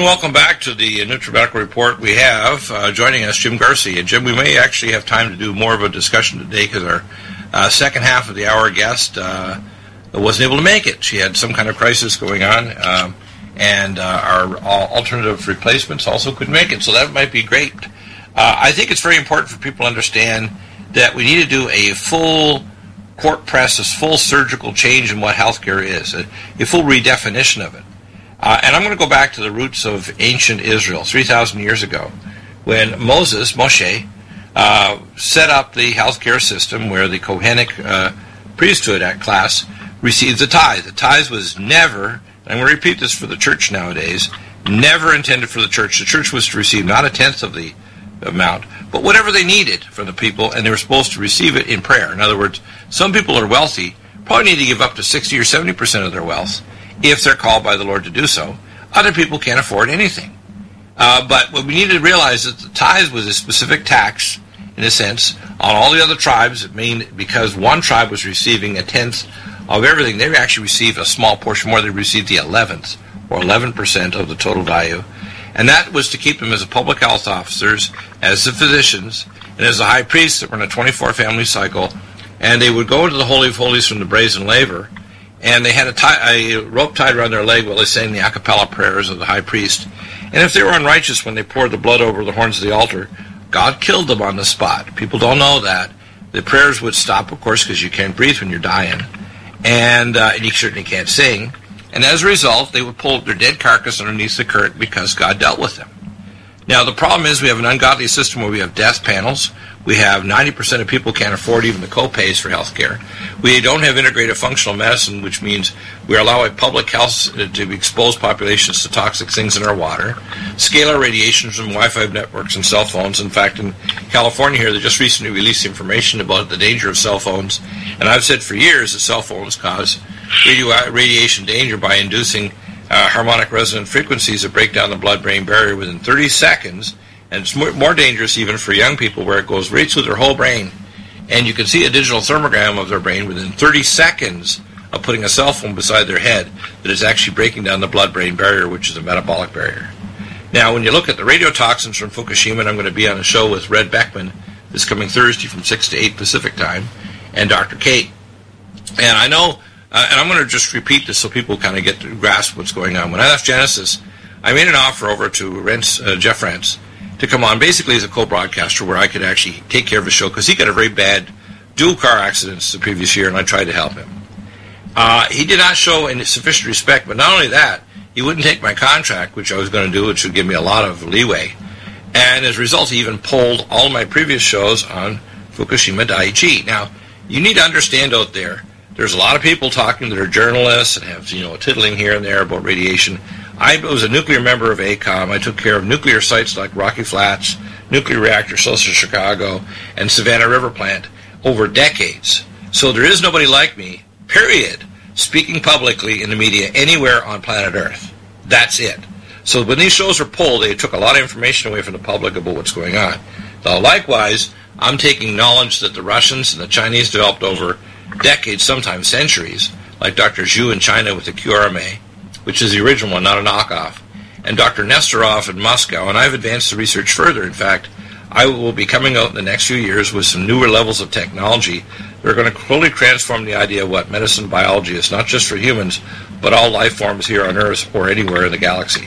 welcome back to the NutriMedical Report. We have joining us Jim Garcia. And Jim, we may actually have time to do more of a discussion today because our second half of the hour guest wasn't able to make it. She had some kind of crisis going on, and our alternative replacements also couldn't make it, so that might be great. I think it's very important for people to understand that we need to do a full court press, a full surgical change in what healthcare is, a full redefinition of it. And I'm going to go back to the roots of ancient Israel, 3,000 years ago, when Moshe, set up the healthcare system where the Kohenic priesthood class received the tithe. The tithe was never, and I'm going to repeat this for the church nowadays, never intended for the church. The church was to receive not a tenth of the amount, but whatever they needed from the people, and they were supposed to receive it in prayer. In other words, some people are wealthy, probably need to give up to 60 or 70% of their wealth if they're called by the Lord to do so. Other people can't afford anything. But what we need to realize is that the tithe was a specific tax, in a sense, on all the other tribes. It meant because one tribe was receiving a tenth of everything, they actually received a small portion more. They received the 11th, or 11% of the total value. And that was to keep them as the public health officers, as the physicians, and as the high priests that were in a 24-family cycle. And they would go into the Holy of Holies from the brazen laver, and they had a rope tied around their leg while they sang the a cappella prayers of the high priest. And if they were unrighteous when they poured the blood over the horns of the altar, God killed them on the spot. People don't know that. The prayers would stop, of course, because you can't breathe when you're dying. And you certainly can't sing. And as a result, they would pull their dead carcass underneath the curtain because God dealt with them. Now, the problem is we have an ungodly system where we have death panels. We have 90% of people can't afford even the co-pays for health care. We don't have integrated functional medicine, which means we allow a public health to expose populations to toxic things in our water, scalar radiation from Wi-Fi networks and cell phones. In fact, in California here, they just recently released information about the danger of cell phones. And I've said for years that cell phones cause radiation danger by inducing harmonic resonant frequencies that break down the blood-brain barrier within 30 seconds. And it's more dangerous even for young people, where it goes right through their whole brain. And you can see a digital thermogram of their brain within 30 seconds of putting a cell phone beside their head that is actually breaking down the blood-brain barrier, which is a metabolic barrier. Now, when you look at the radiotoxins from Fukushima, and I'm going to be on a show with Red Beckman this coming Thursday from 6 to 8 Pacific time, and Dr. Kate. And I know, and I'm going to just repeat this so people kind of get to grasp what's going on. When I left Genesis, I made an offer over to Jeff Rentz to come on basically as a co-broadcaster where I could actually take care of the show, because he got a very bad dual car accidents the previous year, and I tried to help him. He did not show any sufficient respect, but not only that, he wouldn't take my contract, which I was going to do, which would give me a lot of leeway. And as a result, he even pulled all of my previous shows on Fukushima Daiichi. Now, you need to understand out there, there's a lot of people talking that are journalists and have, tiddling here and there about radiation. I was a nuclear member of ACOM. I took care of nuclear sites like Rocky Flats, nuclear reactor close to Chicago, and Savannah River Plant over decades. So there is nobody like me, period, speaking publicly in the media anywhere on planet Earth. That's it. So when these shows were pulled, they took a lot of information away from the public about what's going on. Now, likewise, I'm taking knowledge that the Russians and the Chinese developed over decades, sometimes centuries, like Dr. Zhu in China with the QRMA, which is the original one, not a knockoff, and Dr. Nesterov in Moscow, and I've advanced the research further. In fact, I will be coming out in the next few years with some newer levels of technology that are going to fully transform the idea of what medicine and biology is, not just for humans, but all life forms here on Earth or anywhere in the galaxy.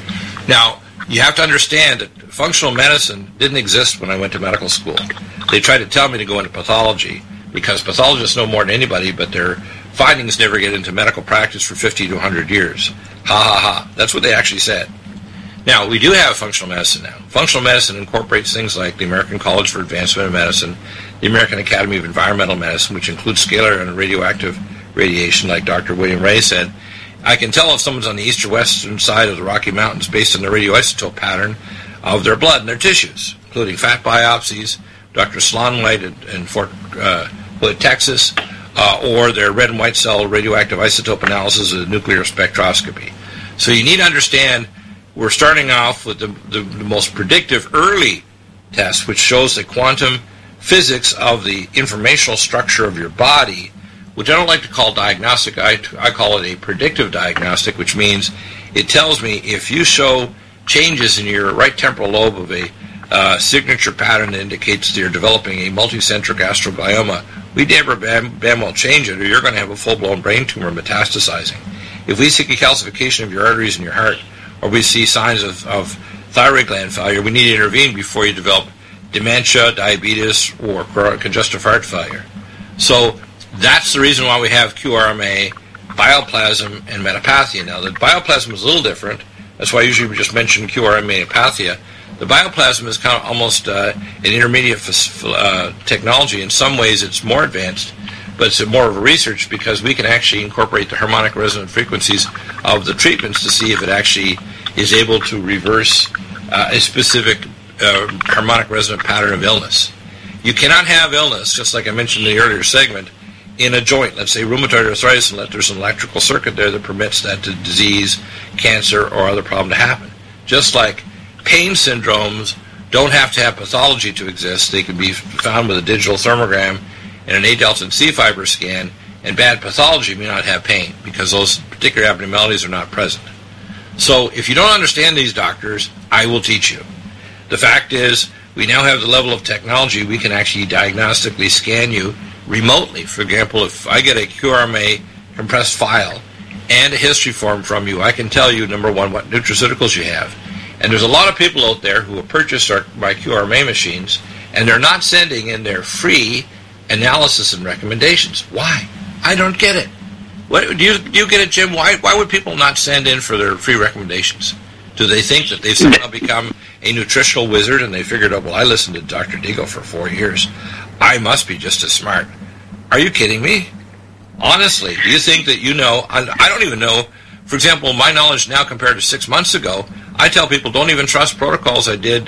Now, you have to understand that functional medicine didn't exist when I went to medical school. They tried to tell me to go into pathology, because pathologists know more than anybody, but their findings never get into medical practice for 50 to 100 years. Ha, ha, ha. That's what they actually said. Now, we do have functional medicine now. Functional medicine incorporates things like the American College for Advancement of Medicine, the American Academy of Environmental Medicine, which includes scalar and radioactive radiation, like Dr. William Ray said. I can tell if someone's on the east or western side of the Rocky Mountains based on the radioisotope pattern of their blood and their tissues, including fat biopsies, Dr. Sloan White in Fort Hood, Texas, or their red and white cell radioactive isotope analysis of the nuclear spectroscopy. So you need to understand we're starting off with the most predictive early test, which shows the quantum physics of the informational structure of your body, which I don't like to call diagnostic. I call it a predictive diagnostic, which means it tells me if you show changes in your right temporal lobe of a signature pattern that indicates that you're developing a multicentric astroglioma, we never damn well change it, or you're going to have a full-blown brain tumor metastasizing. If we see a calcification of your arteries in your heart, or we see signs of thyroid gland failure, we need to intervene before you develop dementia, diabetes, or congestive heart failure. So that's the reason why we have QRMA, bioplasm, and metapathia. Now, the bioplasm is a little different. That's why I usually we just mention QRMA metapathia. The bioplasm is kind of almost an intermediate technology. In some ways, it's more advanced, but it's more of a research because we can actually incorporate the harmonic resonant frequencies of the treatments to see if it actually is able to reverse a specific harmonic resonant pattern of illness. You cannot have illness, just like I mentioned in the earlier segment, in a joint, let's say rheumatoid arthritis, and there's an electrical circuit there that permits that disease, cancer, or other problem to happen. Just like pain syndromes don't have to have pathology to exist. They can be found with a digital thermogram and an A-delta and C-fiber scan, and bad pathology may not have pain because those particular abnormalities are not present. So if you don't understand these, doctors, I will teach you. The fact is, we now have the level of technology we can actually diagnostically scan you remotely. For example, if I get a QRMA compressed file and a history form from you, I can tell you, number one, what nutraceuticals you have. And there's a lot of people out there who have purchased my QRMA machines, and they're not sending in their free analysis and recommendations. Why? I don't get it. What, do you get it, Jim? Why would people not send in for their free recommendations? Do they think that they've somehow become a nutritional wizard and they figured out, well, I listened to Dr. Deagle for 4 years. I must be just as smart. Are you kidding me? Honestly, do you think that you know? I don't even know. For example, my knowledge now compared to 6 months ago, I tell people don't even trust protocols I did,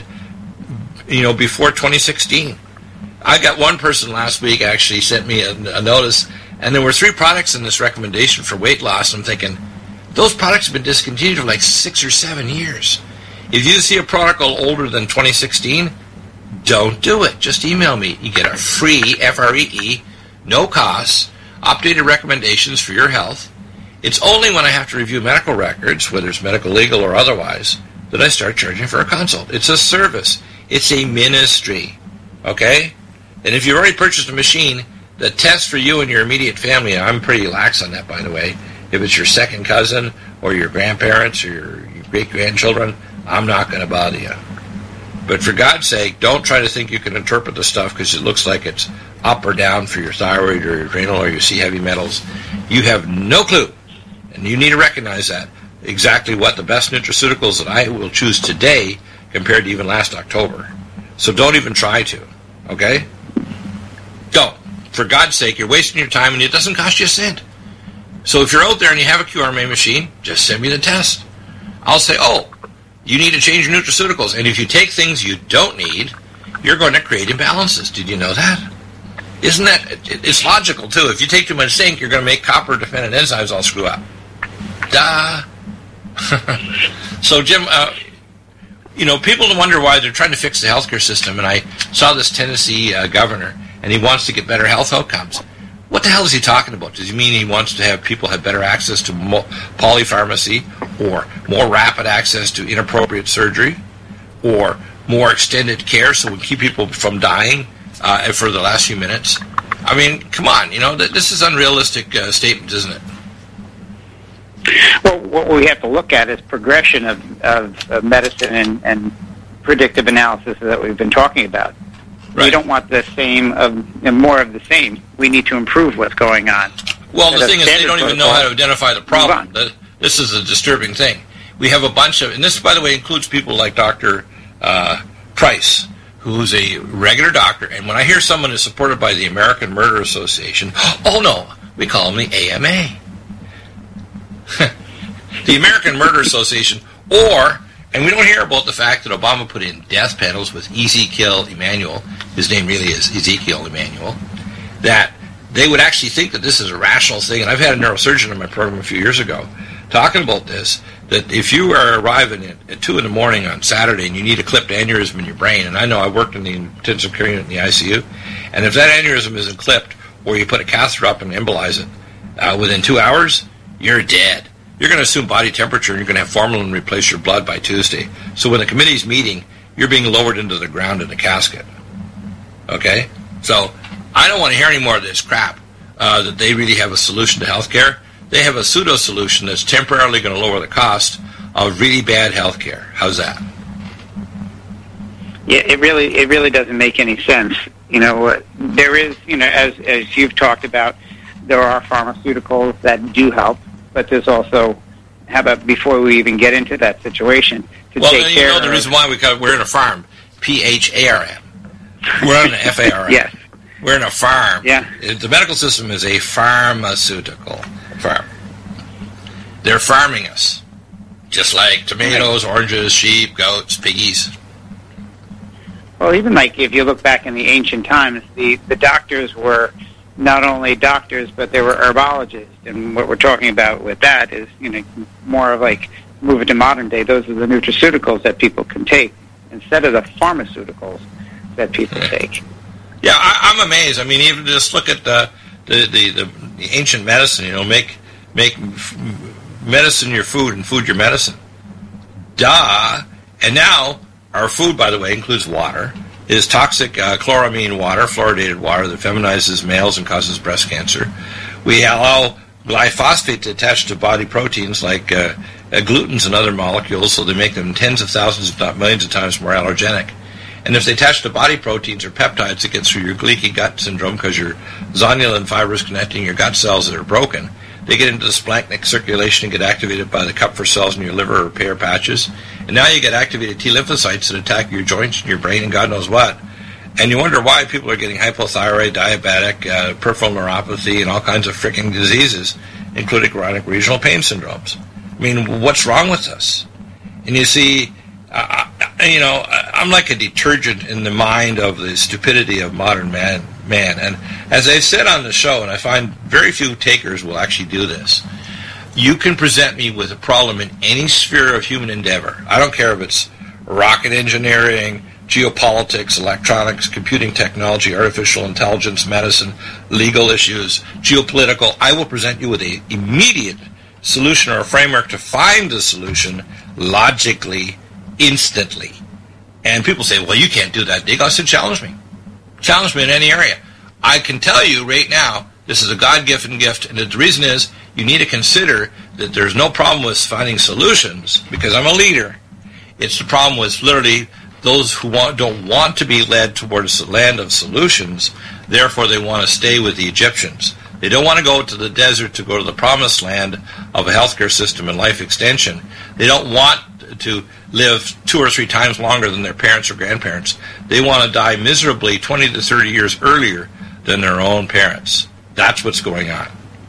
before 2016. I got one person last week actually sent me a notice, and there were 3 products in this recommendation for weight loss. I'm thinking, those products have been discontinued for like 6 or 7 years. If you see a protocol older than 2016, don't do it. Just email me. You get a free, FREE, no cost, updated recommendations for your health. It's only when I have to review medical records, whether it's medical, legal, or otherwise, that I start charging for a consult. It's a service. It's a ministry. Okay? And if you've already purchased a machine that tests for you and your immediate family, and I'm pretty lax on that, by the way, if it's your second cousin or your grandparents or your great-grandchildren, I'm not going to bother you. But for God's sake, don't try to think you can interpret the stuff because it looks like it's up or down for your thyroid or your adrenal or you see heavy metals. You have no clue, and you need to recognize that, exactly what the best nutraceuticals that I will choose today compared to even last October. So don't even try to, okay? Don't. For God's sake, you're wasting your time and it doesn't cost you a cent. So if you're out there and you have a QRMA machine, just send me the test. I'll say, you need to change your nutraceuticals. And if you take things you don't need, you're going to create imbalances. Did you know that? Isn't that, it's logical too. If you take too much zinc, you're going to make copper-dependent enzymes all screw up. Duh. So, Jim, people wonder why they're trying to fix the healthcare system. And I saw this Tennessee governor, and he wants to get better health outcomes. What the hell is he talking about? Does he mean he wants to have people have better access to polypharmacy, or more rapid access to inappropriate surgery, or more extended care so we keep people from dying for the last few minutes? I mean, come on, this is unrealistic statement, isn't it? Well, what we have to look at is progression of medicine and predictive analysis that we've been talking about. Right. We don't want the same more of the same. We need to improve what's going on. Well, the thing is, they don't even know how to identify the problem. This is a disturbing thing. We have a bunch of, and this, by the way, includes people like Dr. Price, who's a regular doctor. And when I hear someone is supported by the American Murder Association, we call them the AMA. The American Murder Association, and we don't hear about the fact that Obama put in death panels with Ezekiel Emanuel, his name really is Ezekiel Emanuel, that they would actually think that this is a rational thing. And I've had a neurosurgeon in my program a few years ago talking about this, that if you are arriving at 2 in the morning on Saturday and you need a clipped aneurysm in your brain, and I know I worked in the intensive care unit in the ICU, and if that aneurysm isn't clipped or you put a catheter up and embolize it, within 2 hours, you're dead. you're going to assume body temperature and you're going to have formalin replace your blood by Tuesday. So when the committee's meeting, you're being lowered into the ground in a casket. Okay? So I don't want to hear any more of this crap that they really have a solution to healthcare. They have a pseudo-solution that's temporarily going to lower the cost of really bad healthcare. How's that? Yeah, it really doesn't make any sense. There is, as you've talked about, there are pharmaceuticals that do help, but there's also, how about before we even get into that situation, to take care of... the reason why we're in a farm, PHARM. We're on an FARM. Yes. We're in a farm. Yeah. The medical system is a pharmaceutical farm. They're farming us, just like tomatoes, oranges, sheep, goats, piggies. Well, even like if you look back in the ancient times, the doctors were not only doctors, but they were herbologists. And what we're talking about with that is, more of like, move it to modern day, those are the nutraceuticals that people can take instead of the pharmaceuticals that people take. Yeah, I'm amazed. I mean, even just look at the ancient medicine, make medicine your food and food your medicine. Duh. And now, our food, by the way, includes water. It is toxic chloramine water, fluoridated water that feminizes males and causes breast cancer. We allow glyphosate to attach to body proteins like glutens and other molecules, so they make them tens of thousands, if not millions of times more allergenic. And if they attach to body proteins or peptides, it gets through your leaky gut syndrome because your zonulin fibers connecting your gut cells that are broken. They get into the splanchnic circulation and get activated by the Kupffer cells in your liver or repair patches. And now you get activated T lymphocytes that attack your joints and your brain and God knows what. And you wonder why people are getting hypothyroid, diabetic, peripheral neuropathy, and all kinds of freaking diseases, including chronic regional pain syndromes. I mean, what's wrong with us? And you see, I'm like a detergent in the mind of the stupidity of modern man. And as I said on the show, and I find very few takers will actually do this, you can present me with a problem in any sphere of human endeavor. I don't care if it's rocket engineering, geopolitics, electronics, computing technology, artificial intelligence, medicine, legal issues, geopolitical. I will present you with an immediate solution or a framework to find the solution logically, instantly. And people say, well, you can't do that, Dig. I said, challenge me. Challenge me in any area. I can tell you right now, this is a God-given gift, and the reason is you need to consider that there's no problem with finding solutions, because I'm a leader. It's the problem with literally those who don't want to be led towards the land of solutions, therefore they want to stay with the Egyptians. They don't want to go to the desert to go to the promised land of a healthcare system and life extension. They don't want to live 2 or 3 times longer than their parents or grandparents. They want to die miserably 20 to 30 years earlier than their own parents. That's what's going on.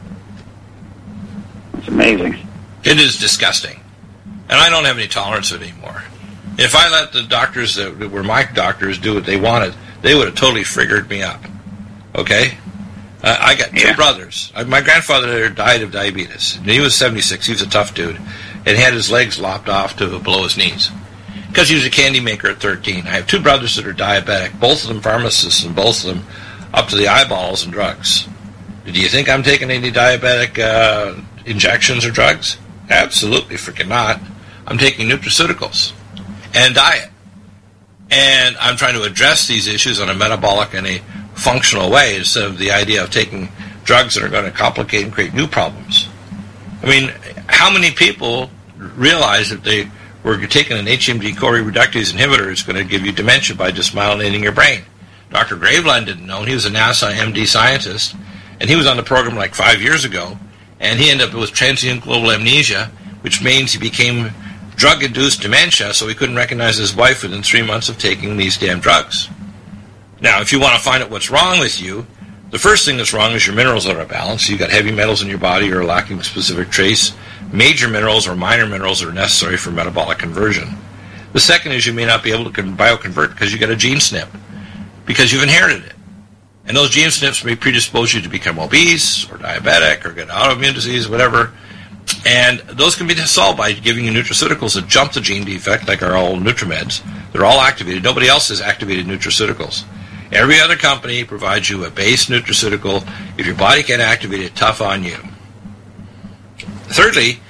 It's amazing. It is disgusting. And I don't have any tolerance of it anymore. If I let the doctors that were my doctors do what they wanted, they would have totally figured me up. Okay? I got 2 brothers. My grandfather died of diabetes. He was 76. He was a tough dude. And had his legs lopped off to below his knees. Because he was a candy maker at 13. I have 2 brothers that are diabetic. Both of them pharmacists and both of them up to the eyeballs in drugs. Do you think I'm taking any diabetic injections or drugs? Absolutely freaking not. I'm taking nutraceuticals and diet. And I'm trying to address these issues on a metabolic and a functional way instead of the idea of taking drugs that are going to complicate and create new problems. I mean, how many people realize that they were taking an HMG-CoRe reductase inhibitor is going to give you dementia by just myelinating your brain? Dr. Graveline didn't know. He was a NASA MD scientist, and he was on the program like 5 years ago, and he ended up with transient global amnesia, which means he became drug-induced dementia, so he couldn't recognize his wife within 3 months of taking these damn drugs. Now, if you want to find out what's wrong with you, the first thing that's wrong is your minerals are out of balance. You've got heavy metals in your body or lacking specific trace, major minerals or minor minerals that are necessary for metabolic conversion. The second is you may not be able to bioconvert because you got a gene SNP, because you've inherited it. And those gene SNPs may predispose you to become obese or diabetic or get autoimmune disease, whatever. And those can be solved by giving you nutraceuticals that jump the gene defect, like our old Nutrimeds. They're all activated. Nobody else has activated nutraceuticals. Every other company provides you a base nutraceutical. If your body can't activate it, tough on you. Thirdly,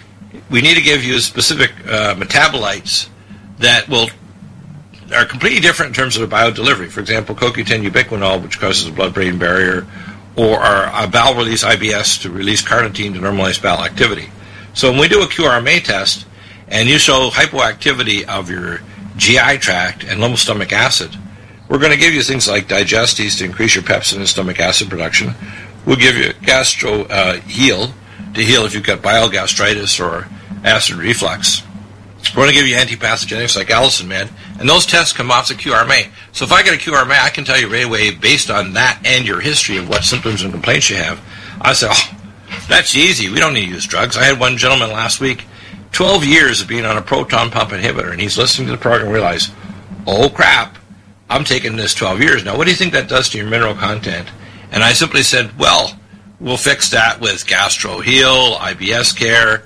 we need to give you specific metabolites that are completely different in terms of the biodelivery. For example, CoQ10 ubiquinol, which causes a blood-brain barrier, or our bowel release IBS to release carnitine to normalize bowel activity. So when we do a QRMA test and you show hypoactivity of your GI tract and low stomach acid, we're going to give you things like Digestes to increase your pepsin and stomach acid production. We'll give you Gastro Heal to heal if you've got bile gastritis or acid reflux. We're going to give you antipathogenics like Allicin Med, and those tests come off the QRMA. So if I get a QRMA, I can tell you right away, based on that and your history of what symptoms and complaints you have, I say, oh, that's easy. We don't need to use drugs. I had one gentleman last week, 12 years of being on a proton pump inhibitor, and he's listening to the program and realized, oh, crap, I'm taking this 12 years. Now, what do you think that does to your mineral content? And I simply said, well, we'll fix that with Gastro Heal, IBS Care,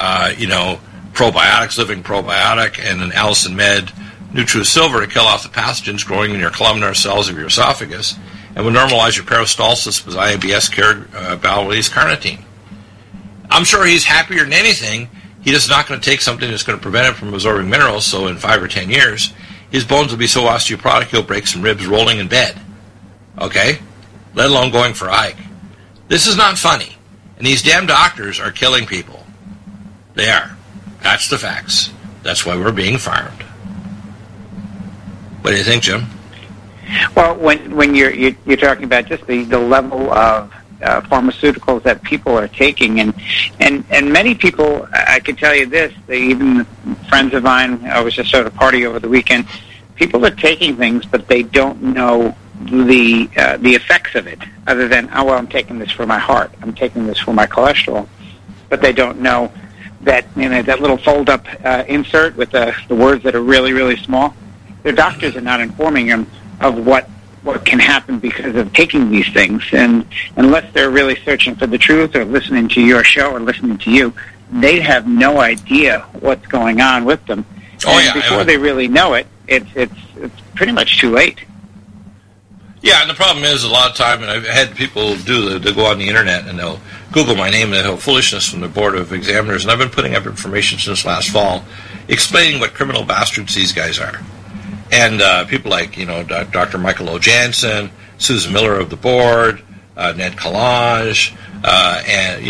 probiotics, living probiotic, and an Allicin Med NutriSilver to kill off the pathogens growing in your columnar cells of your esophagus, and will normalize your peristalsis with IBS Care bowel release carnitine. I'm sure he's happier than anything. He is not going to take something that's going to prevent him from absorbing minerals, so in 5 or 10 years, his bones will be so osteoporotic he'll break some ribs rolling in bed. Okay? Let alone going for a hike. This is not funny. And these damn doctors are killing people. They are. That's the facts. That's why we're being farmed. What do you think, Jim? Well, when you're talking about just the level of pharmaceuticals that people are taking, and many people, I can tell you this, even friends of mine, I was just at a party over the weekend, people are taking things, but they don't know the effects of it, other than, oh, well, I'm taking this for my heart, I'm taking this for my cholesterol, but they don't know that, that little fold-up insert with the words that are really, really small. Their doctors are not informing them of what can happen because of taking these things. And unless they're really searching for the truth or listening to your show or listening to you, they have no idea what's going on with them. And before they really know it, it's pretty much too late. Yeah, and the problem is a lot of time, and I've had people they go on the internet and they'll Google my name and they'll have foolishness from the Board of Examiners, and I've been putting up information since last fall explaining what criminal bastards these guys are. And people like, Dr. Michael O. Jansen, Susan Miller of the board, Ned Collage, and,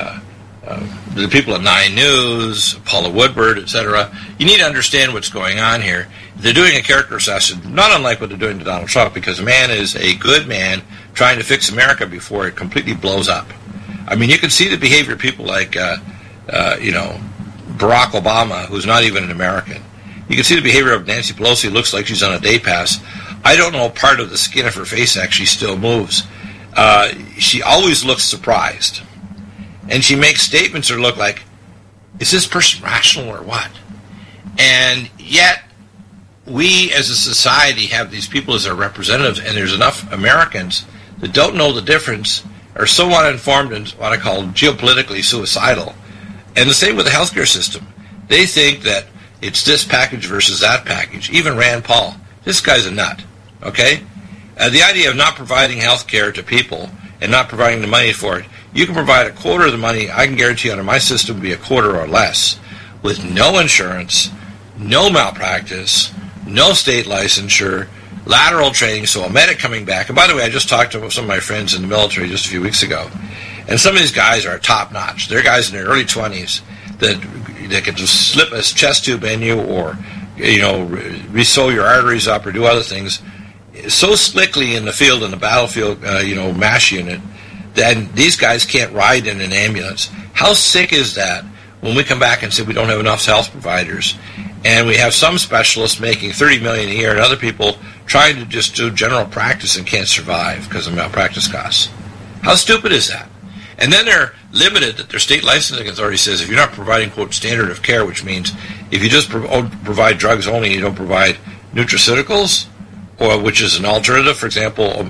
the people at 9 News, Paula Woodward, etc. You need to understand what's going on here. They're doing a character assassination, not unlike what they're doing to Donald Trump, because a man is a good man trying to fix America before it completely blows up. I mean, you can see the behavior of people like, Barack Obama, who's not even an American. You can see the behavior of Nancy Pelosi. It looks like she's on a day pass. I don't know part of the skin of her face actually still moves. She always looks surprised. And she makes statements that look like, is this person rational or what? And yet, we as a society have these people as our representatives, and there's enough Americans that don't know the difference, are so uninformed and what I call geopolitically suicidal. And the same with the healthcare system. They think that it's this package versus that package. Even Rand Paul. This guy's a nut. Okay? The idea of not providing health care to people and not providing the money for it, you can provide a quarter of the money, I can guarantee under my system would be a quarter or less, with no insurance, no malpractice, no state licensure, lateral training, so a medic coming back. And by the way, I just talked to some of my friends in the military just a few weeks ago, and some of these guys are top-notch. They're guys in their early 20s that can just slip a chest tube in you or, re-sew your arteries up or do other things so slickly in the field, in the battlefield, MASH unit, that these guys can't ride in an ambulance. How sick is that when we come back and say we don't have enough health providers, and we have some specialists making $30 million a year and other people trying to just do general practice and can't survive because of malpractice costs? How stupid is that? And then they're limited that their state licensing authority says if you're not providing, quote, standard of care, which means if you just provide drugs only, you don't provide nutraceuticals, or which is an alternative. For example,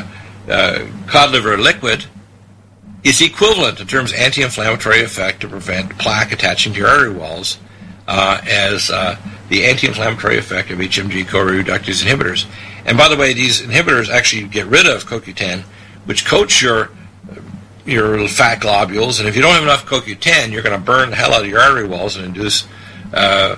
cod liver liquid is equivalent in terms of anti-inflammatory effect to prevent plaque attaching to your artery walls as the anti-inflammatory effect of HMG CoA-reductase inhibitors. And by the way, these inhibitors actually get rid of CoQ10, which coats your your fat globules, and if you don't have enough CoQ10, you're going to burn the hell out of your artery walls and induce, the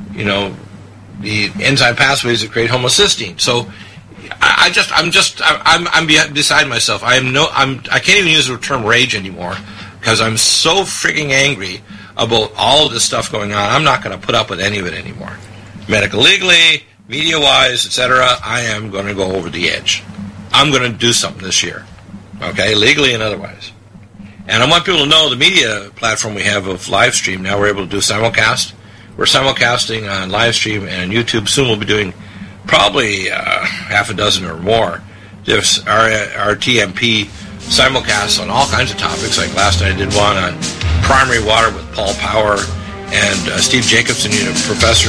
enzyme pathways that create homocysteine. So, I'm beside myself. I can't even use the term rage anymore because I'm so freaking angry about all of this stuff going on. I'm not going to put up with any of it anymore. Medical legally, media-wise, etc., I am going to go over the edge. I'm going to do something this year, okay, legally and otherwise. And I want people to know the media platform we have of Livestream, now we're able to do simulcast. We're simulcasting on Livestream and YouTube. Soon we'll be doing probably half a dozen or more. There's our TMP simulcasts on all kinds of topics. Like last night I did one on primary water with Paul Power and Steve Jacobson, professor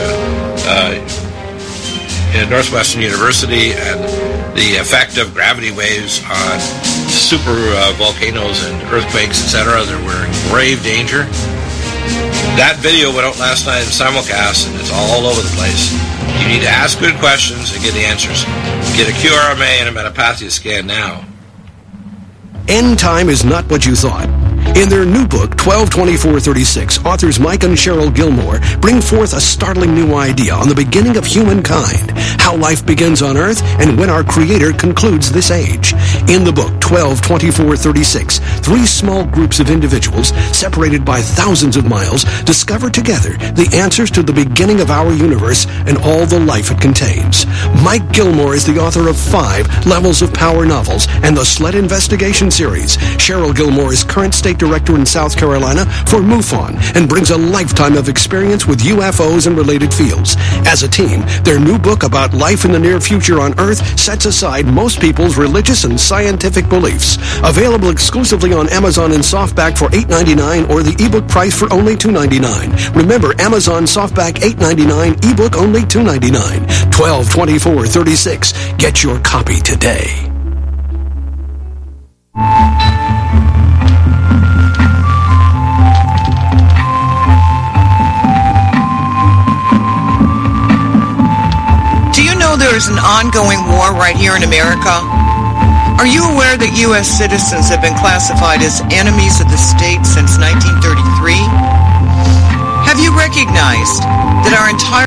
at Northwestern University, and the effect of gravity waves on super volcanoes and earthquakes, etc. that were in grave danger. That video went out last night in simulcast, and it's all over the place. You need to ask good questions and get the answers. Get a QRMA and a metapathia scan now. End time is not what you thought. In their new book, 122436, authors Mike and Cheryl Gilmore bring forth a startling new idea on the beginning of humankind, how life begins on Earth, and when our Creator concludes this age. In the book, 122436, three small groups of individuals, separated by thousands of miles, discover together the answers to the beginning of our universe and all the life it contains. Mike Gilmore is the author of 5 Levels of Power novels and the Sled Investigation series. Cheryl Gilmore is current state director in South Carolina for MUFON and brings a lifetime of experience with UFOs and related fields. As a team, their new book about life in the near future on Earth sets aside most people's religious and scientific beliefs. Available exclusively on Amazon in softback for $8.99 or the ebook price for only $2.99. Remember, Amazon softback $8.99, ebook only $2.99. 122436. Get your copy today. There is an ongoing war right here in America. Are you aware that U.S. citizens have been classified as enemies of the state since 1933? Have you recognized that our entire...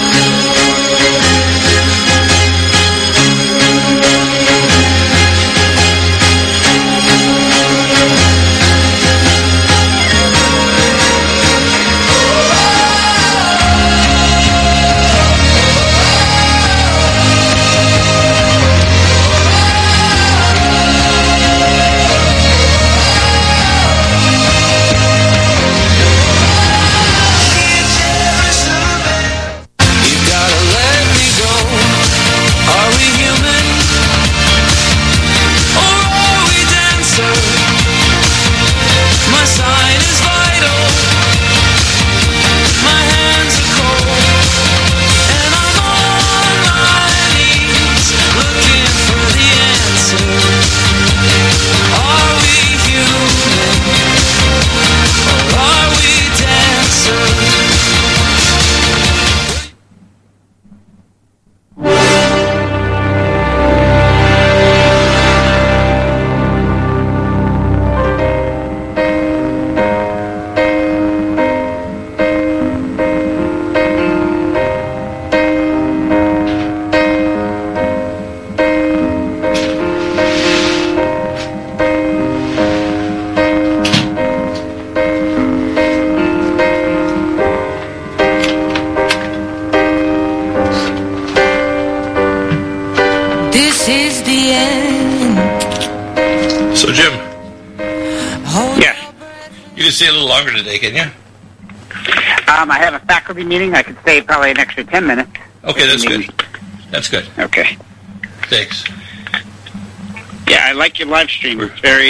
Stay a little longer today, can you? I have a faculty meeting. I could stay probably an extra 10 minutes. Okay, that's good. That's good. Okay. Thanks. Yeah, I like your live stream. It's very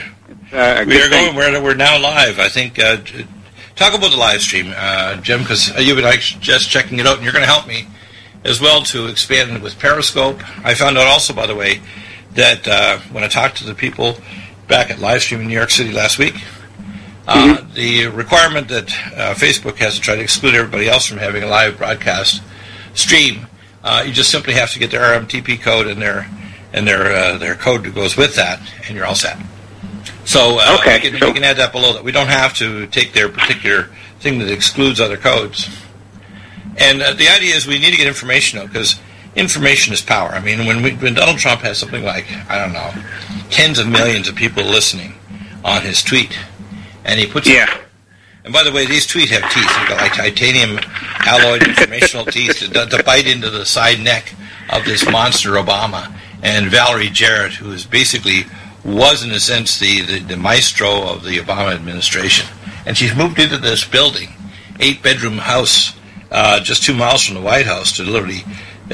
we're now live. I think talk about the live stream, Jim, because you've been just checking it out, and you're going to help me as well to expand with Periscope. I found out also, by the way, that when I talked to the people back at Livestream in New York City last week, the requirement that Facebook has to try to exclude everybody else from having a live broadcast stream, you just simply have to get their RMTP code and their code that goes with that, and you're all set. So we can add that below that. We don't have to take their particular thing that excludes other codes. And the idea is we need to get information out, because information is power. I mean, when Donald Trump has something like, I don't know, tens of millions of people listening on his tweet, and he puts and by the way, these tweets have teeth. They've got like titanium alloyed informational teeth to bite into the side neck of this monster Obama. And Valerie Jarrett, who is basically was, in a sense, the maestro of the Obama administration. And she's moved into this building, 8-bedroom house, just 2 miles from the White House, to literally,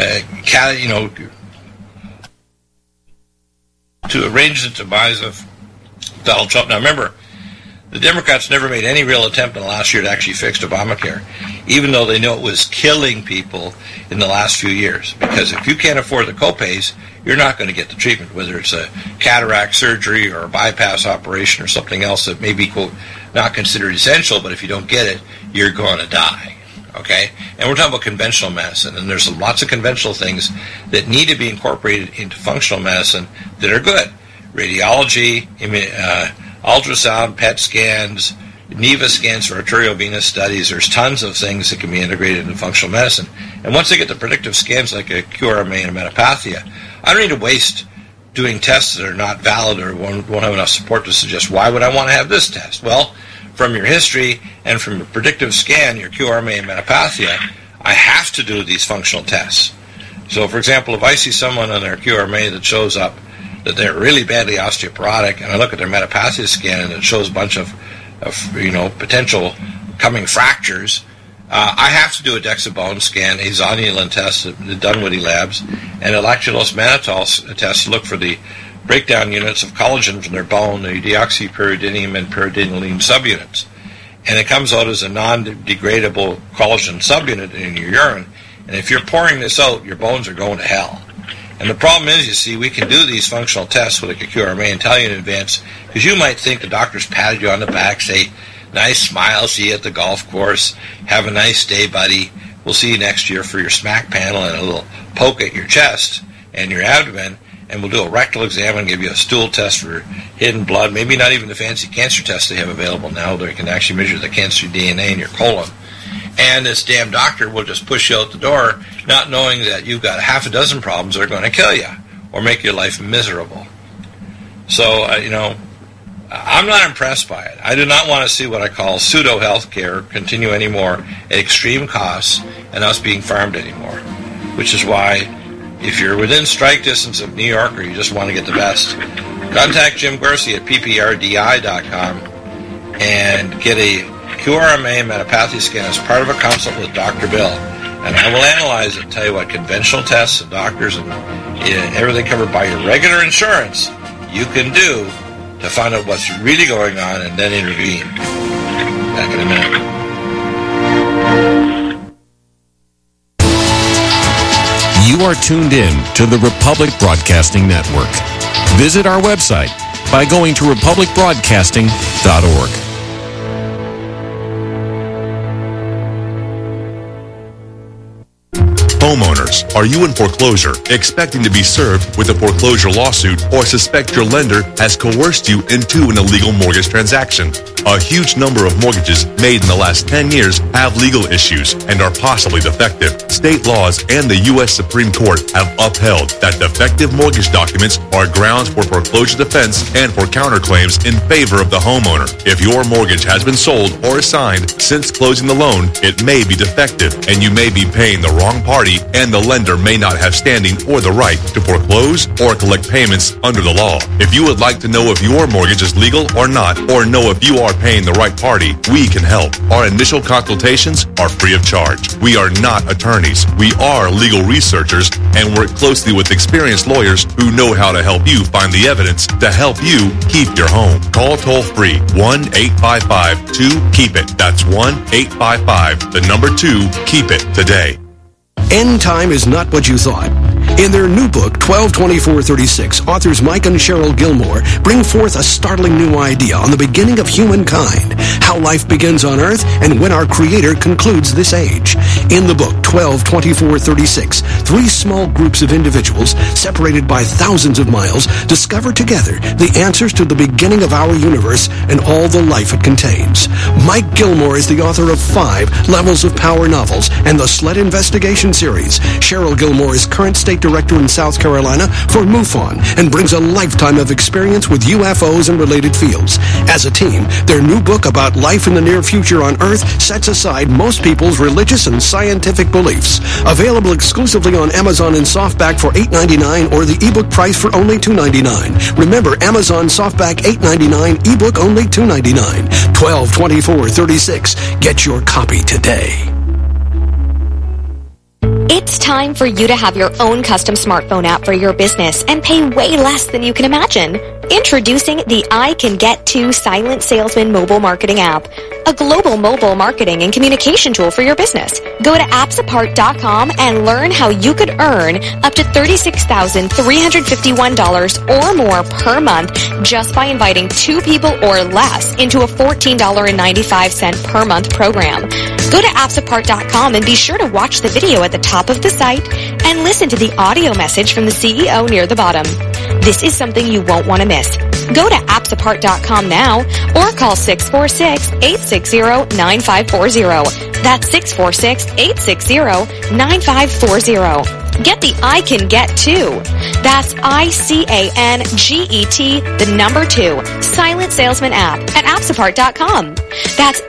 to arrange the demise of Donald Trump. Now, remember, the Democrats never made any real attempt in the last year to actually fix Obamacare, even though they know it was killing people in the last few years. Because if you can't afford the copays, you're not going to get the treatment, whether it's a cataract surgery or a bypass operation or something else that may be, quote, not considered essential, but if you don't get it, you're going to die. Okay? And we're talking about conventional medicine, and there's lots of conventional things that need to be incorporated into functional medicine that are good. Radiology, ultrasound, PET scans, NEVA scans for arteriovenous studies. There's tons of things that can be integrated into functional medicine. And once they get the predictive scans like a QRMA and a metapathia, I don't need to waste doing tests that are not valid or won't have enough support to suggest, why would I want to have this test? Well, from your history and from your predictive scan, your QRMA and metapathia, I have to do these functional tests. So, for example, if I see someone on their QRMA that shows up that they're really badly osteoporotic, and I look at their metapathia scan and it shows a bunch of potential coming fractures, I have to do a DEXA bone scan, a zonulin test at the Dunwoody Labs, and a lactulose mannitol test to look for the breakdown units of collagen from their bone, the deoxypyridinium and pyridinoline subunits. And it comes out as a non-degradable collagen subunit in your urine. And if you're pouring this out, your bones are going to hell. And the problem is, you see, we can do these functional tests with a QRMA and tell you in advance, because you might think the doctor's patted you on the back, say, nice smile, see you at the golf course, have a nice day, buddy, we'll see you next year for your SMAC panel, and a little poke at your chest and your abdomen, and we'll do a rectal exam and give you a stool test for hidden blood, maybe not even the fancy cancer tests they have available now, they can actually measure the cancer DNA in your colon. And this damn doctor will just push you out the door, not knowing that you've got half a dozen problems that are going to kill you or make your life miserable. So, I'm not impressed by it. I do not want to see what I call pseudo-health care continue anymore at extreme costs and us being farmed anymore. Which is why, if you're within strike distance of New York or you just want to get the best, contact Jim Gursky at pprdi.com and get a QRMA metapathia scan as part of a consult with Dr. Bill. And I will analyze it and tell you what conventional tests and doctors and everything covered by your regular insurance you can do to find out what's really going on and then intervene. Back in a minute. You are tuned in to the Republic Broadcasting Network. Visit our website by going to republicbroadcasting.org. Homeowners, are you in foreclosure, expecting to be served with a foreclosure lawsuit, or suspect your lender has coerced you into an illegal mortgage transaction? A huge number of mortgages made in the last 10 years have legal issues and are possibly defective. State laws and the U.S. Supreme Court have upheld that defective mortgage documents are grounds for foreclosure defense and for counterclaims in favor of the homeowner. If your mortgage has been sold or assigned since closing the loan, it may be defective and you may be paying the wrong party, and the lender may not have standing or the right to foreclose or collect payments under the law. If you would like to know if your mortgage is legal or not, or know if you are paying the right party, we can help. Our initial consultations are free of charge. We are not attorneys. We are legal researchers and work closely with experienced lawyers who know how to help you find the evidence to help you keep your home. Call toll-free 1-855-2-KEEP-IT. That's 1-855-2-KEEP-IT today. End time is not what you thought. In their new book, 122436, authors Mike and Cheryl Gilmore bring forth a startling new idea on the beginning of humankind, how life begins on Earth and when our Creator concludes this age. In the book, 122436, three small groups of individuals, separated by thousands of miles, discover together the answers to the beginning of our universe and all the life it contains. Mike Gilmore is the author of 5 Levels of Power novels and the Sled Investigation series. Cheryl Gilmore is current state director in South Carolina for MUFON and brings a lifetime of experience with UFOs and related fields. As a team, their new book about life in the near future on Earth sets aside most people's religious and scientific beliefs. Available exclusively on Amazon and Softback for $8.99 or the ebook price for only $2.99. Remember, Amazon Softback $8.99, ebook only $2.99. 122436. Get your copy today. It's time for you to have your own custom smartphone app for your business and pay way less than you can imagine. Introducing the I Can Get To Silent Salesman mobile marketing app, a global mobile marketing and communication tool for your business. Go to appsapart.com and learn how you could earn up to $36,351 or more per month just by inviting 2 people or less into a $14.95 per month program. Go to appsapart.com and be sure to watch the video at the top of the site and listen to the audio message from the CEO near the bottom. This is something you won't want to miss. Go to appsapart.com now or call 646-860-9540. That's 646-860-9540. Get the I Can Get To. That's ICANGET, the number 2, Silent Salesman app at appsapart.com. That's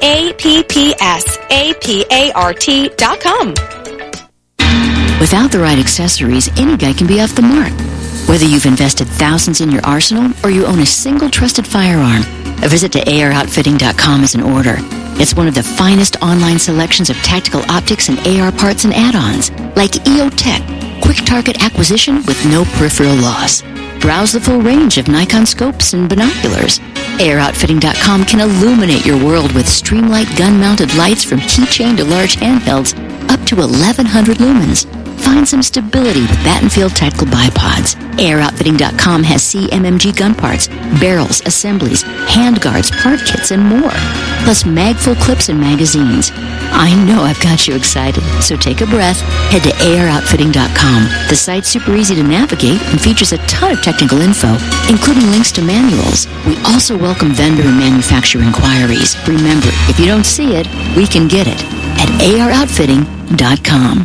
APPSAPART.com. Without the right accessories, any guy can be off the mark. Whether you've invested thousands in your arsenal or you own a single trusted firearm, a visit to AROutfitting.com is in order. It's one of the finest online selections of tactical optics and AR parts and add-ons, like EOTech, quick target acquisition with no peripheral loss. Browse the full range of Nikon scopes and binoculars. AROutfitting.com can illuminate your world with Streamlight gun-mounted lights from keychain to large handhelds, up to 1,100 lumens. Find some stability with Battenfield Tactical Bipods. AirOutfitting.com has CMMG gun parts, barrels, assemblies, handguards, part kits, and more. Plus mag-full clips and magazines. I know I've got you excited, so take a breath. Head to AirOutfitting.com. The site's super easy to navigate and features a ton of technical info, including links to manuals. We also welcome vendor and manufacturer inquiries. Remember, if you don't see it, we can get it at AirOutfitting.com.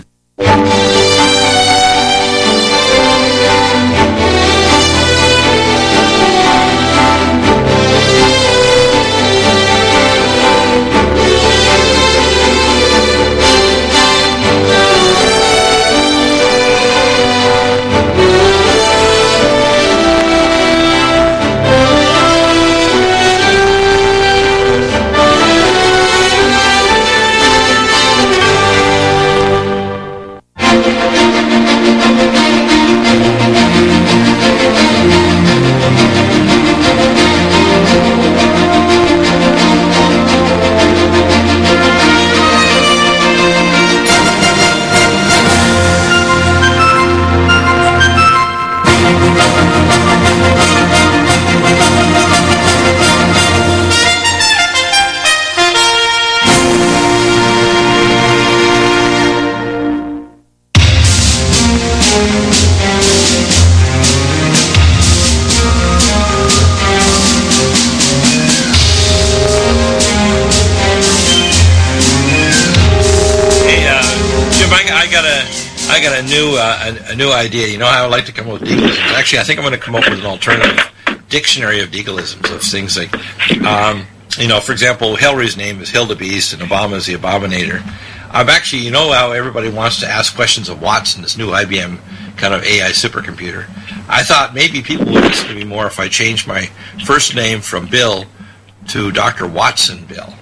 A new idea. You know how I like to come up with deaglisms? Actually, I think I'm going to come up with an alternative dictionary of deaglisms, of things like, for example, Hillary's name is Hildebeest and Obama is the Abominator. I'm actually, you know how everybody wants to ask questions of Watson, this new IBM kind of AI supercomputer. I thought maybe people would listen to me more if I changed my first name from Bill to Dr. Watson Bill.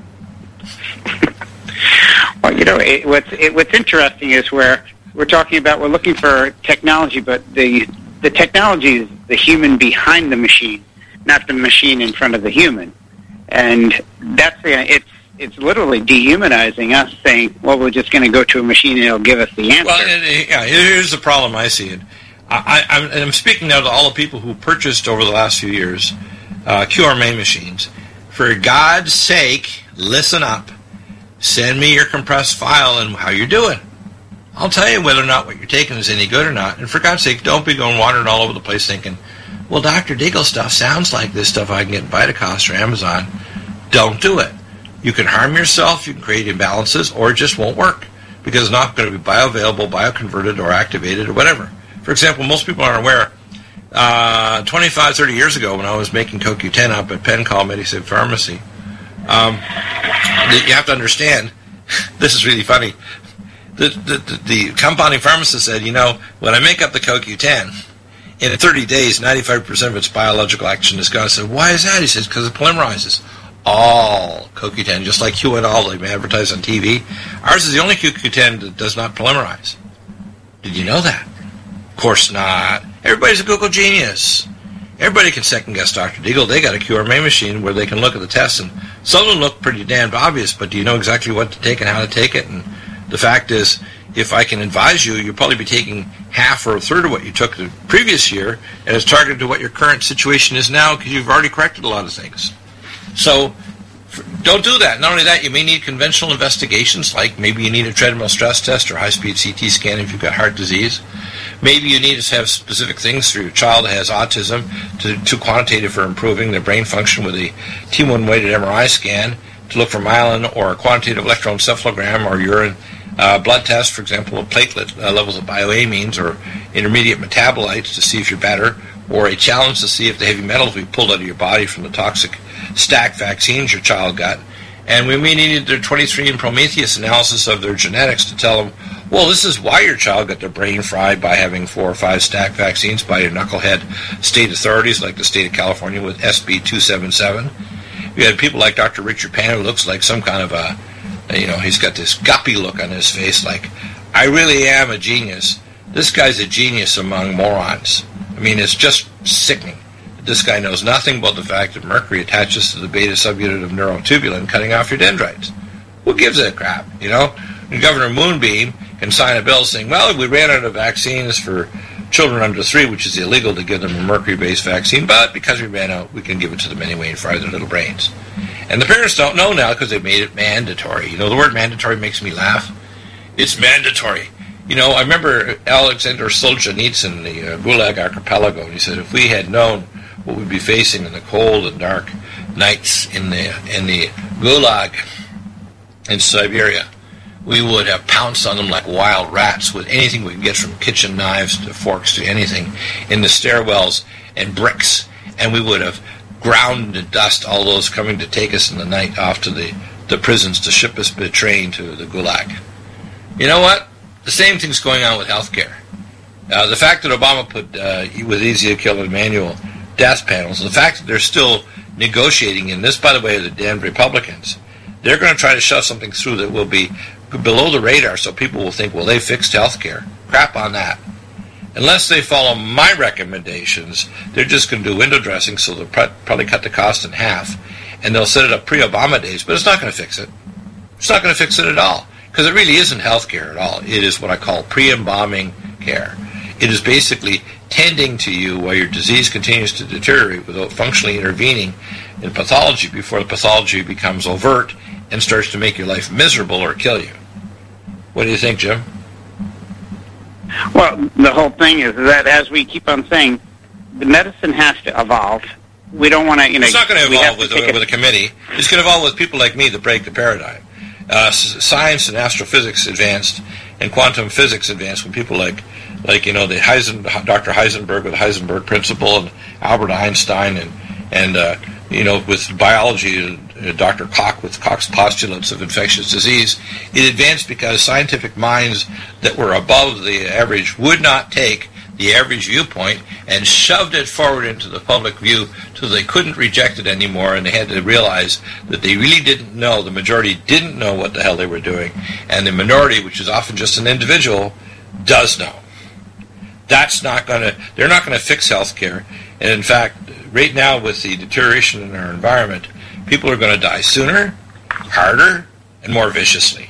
Well, what's interesting is where we're talking about, we're looking for technology, but the technology is the human behind the machine, not the machine in front of the human. And that's it's literally dehumanizing us, saying, well, we're just going to go to a machine and it'll give us the answer. Well, here's the problem I see it. I'm speaking now to all the people who purchased over the last few years QRMA machines. For God's sake, listen up. Send me your compressed file and how you're doing. I'll tell you whether or not what you're taking is any good or not. And for God's sake, don't be going wandering all over the place thinking, well, Dr. Deagle stuff sounds like this stuff I can get in Vitacost or Amazon. Don't do it. You can harm yourself, you can create imbalances, or it just won't work because it's not going to be bioavailable, bioconverted, or activated, or whatever. For example, most people aren't aware, 25, 30 years ago when I was making CoQ10 up at Penn Call Medisave Pharmacy, you have to understand, this is really funny, the compounding pharmacist said, when I make up the CoQ10, in 30 days, 95% of its biological action is gone. I said, why is that? He says, because it polymerizes. All CoQ10, just like QNL, they advertise on TV. Ours is the only CoQ10 that does not polymerize. Did you know that? Of course not. Everybody's a Google genius. Everybody can second-guess Dr. Deagle. They got a QRMA machine where they can look at the tests, and some of them look pretty damn obvious, but do you know exactly what to take and how to take it? And the fact is, if I can advise you, you'll probably be taking half or a third of what you took the previous year, and it's targeted to what your current situation is now because you've already corrected a lot of things. So don't do that. Not only that, you may need conventional investigations, like maybe you need a treadmill stress test or high-speed CT scan if you've got heart disease. Maybe you need to have specific things for your child that has autism to quantitative for improving their brain function with a T1-weighted MRI scan to look for myelin or a quantitative electroencephalogram or urine blood test, for example, of platelet levels of bioamines or intermediate metabolites to see if you're better, or a challenge to see if the heavy metals we pulled out of your body from the toxic stack vaccines your child got. And we may need their 23 Prometheus analysis of their genetics to tell them, well, this is why your child got their brain fried by having 4 or 5 stack vaccines by your knucklehead state authorities like the state of California with SB 277. You had people like Dr. Richard Pan, who looks like some kind of a, he's got this guppy look on his face like, I really am a genius. This guy's a genius among morons. I mean, it's just sickening. This guy knows nothing about the fact that mercury attaches to the beta subunit of neurotubulin, cutting off your dendrites. Who gives a crap, And Governor Moonbeam can sign a bill saying, well, we ran out of vaccines for children under 3, which is illegal to give them a mercury-based vaccine, but because we ran out, we can give it to them anyway and fry their little brains. And the parents don't know now because they made it mandatory. The word mandatory makes me laugh. It's mandatory. I remember Alexander Solzhenitsyn, the Gulag Archipelago, and he said, if we had known what we'd be facing in the cold and dark nights in the Gulag in Siberia, we would have pounced on them like wild rats with anything we could get, from kitchen knives to forks to anything, in the stairwells and bricks, and we would have ground to dust all those coming to take us in the night off to the prisons to ship us by train to the Gulag. You know what? The same thing's going on with healthcare. The fact that Obama put with easy to kill and manual death panels, the fact that they're still negotiating, and this, by the way, are the damn Republicans, they're going to try to shove something through that will be below the radar so people will think, well, they fixed healthcare. Crap on that. Unless they follow my recommendations, they're just going to do window dressing, so they'll probably cut the cost in half, and they'll set it up pre-Obama days, but it's not going to fix it. It's not going to fix it at all, because it really isn't health care at all. It is what I call pre-embalming care. It is basically tending to you while your disease continues to deteriorate without functionally intervening in pathology before the pathology becomes overt and starts to make your life miserable or kill you. What do you think, Jim? Well, the whole thing is that, as we keep on saying, the medicine has to evolve. We don't want to, It's not going to evolve with a committee. It's going to evolve with people like me that break the paradigm. Science and astrophysics advanced, and quantum physics advanced when people like Dr. Heisenberg with the Heisenberg principle, and Albert Einstein, and with biology, Dr. Koch with Koch's postulates of infectious disease. It advanced because scientific minds that were above the average would not take the average viewpoint and shoved it forward into the public view till they couldn't reject it anymore, and they had to realize that they really didn't know, the majority didn't know what the hell they were doing, and the minority, which is often just an individual, does know. They're not going to fix healthcare. And in fact, right now with the deterioration in our environment, people are going to die sooner, harder and more viciously.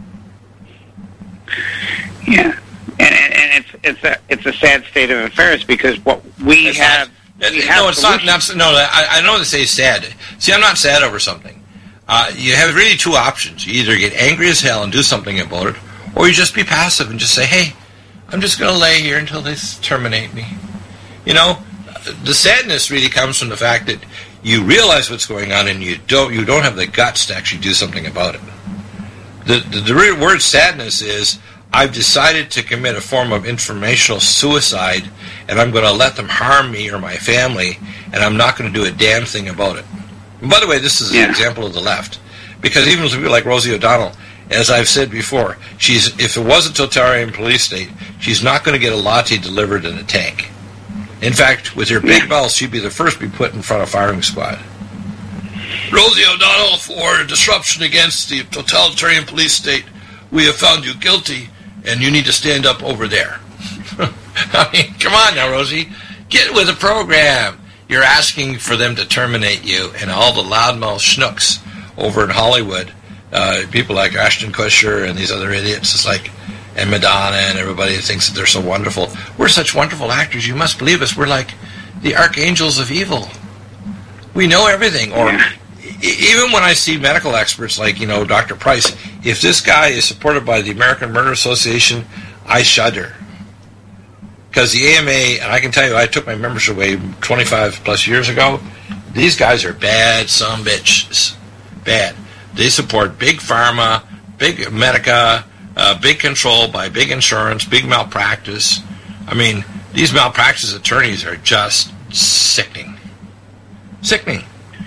Yeah, and it's a sad state of affairs because what we have. No, it's not. No, I know they say sad. See, I'm not sad over something. You have really two options. You either get angry as hell and do something about it, or you just be passive and just say, hey, I'm just going to lay here until they terminate me. You know, the sadness really comes from the fact that you realize what's going on and you don't have the guts to actually do something about it. The real word sadness is, I've decided to commit a form of informational suicide, and I'm going to let them harm me or my family, and I'm not going to do a damn thing about it. And by the way, this is an example of the left, because even with people like Rosie O'Donnell, as I've said before, if it was a totalitarian police state, she's not going to get a latte delivered in a tank. In fact, with her big mouth, she'd be the first to be put in front of firing squad. Rosie O'Donnell, for disruption against the totalitarian police state, we have found you guilty, and you need to stand up over there. I mean, come on now, Rosie. Get with the program. You're asking for them to terminate you, and all the loudmouth schnooks over in Hollywood, people like Ashton Kutcher and these other idiots, it's like, and Madonna and everybody thinks that they're so wonderful. We're such wonderful actors. You must believe us. We're like the archangels of evil. We know everything. Or even when I see medical experts like, Dr. Price, if this guy is supported by the American Murder Association, I shudder. Because the AMA, and I can tell you, I took my membership away 25 plus years ago. These guys are bad sumbitches. Bad. They support big pharma, big medica, big control by big insurance, big malpractice. I mean, these malpractice attorneys are just sickening. Sickening.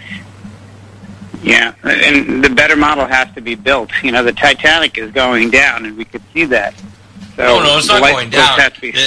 Yeah, and the better model has to be built. The Titanic is going down, and we could see that. So no, it's not going down.